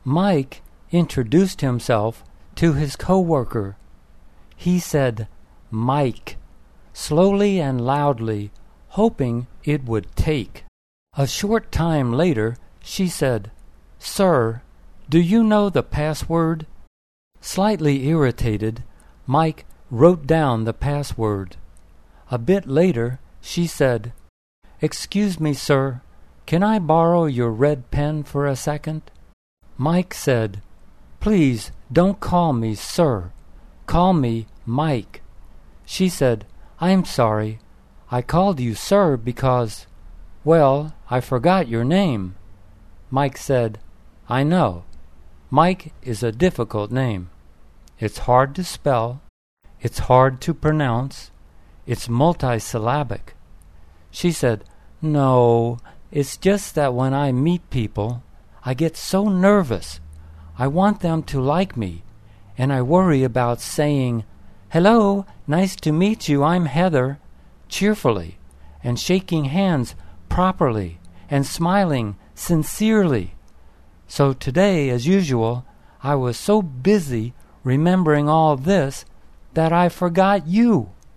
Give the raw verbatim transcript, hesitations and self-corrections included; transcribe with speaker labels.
Speaker 1: Mike introduced himself to his coworker. He said, "Mike," slowly and loudly, hoping it would take. A short time later, she said, "Sir, do you know the password?" Slightly irritated, Mike wrote down the password. A bit later, she said, "Excuse me, sir, can I borrow your red pen for a second?" Mike said, "Please don't call me sir. Call me Mike." She said, "I'm sorry. I called you sir because, well, I forgot your name." Mike said, "I know. Mike is a difficult name. It's hard to spell. It's hard to pronounce. It's multisyllabic." She said, "No, it's just that when I meet people, I get so nervous. I want them to like me, and I worry about saying, 'Hello, nice to meet you, I'm Heather,' cheerfully, and shaking hands properly, and smiling sincerely. So today, as usual, I was so busy remembering all this that I forgot you."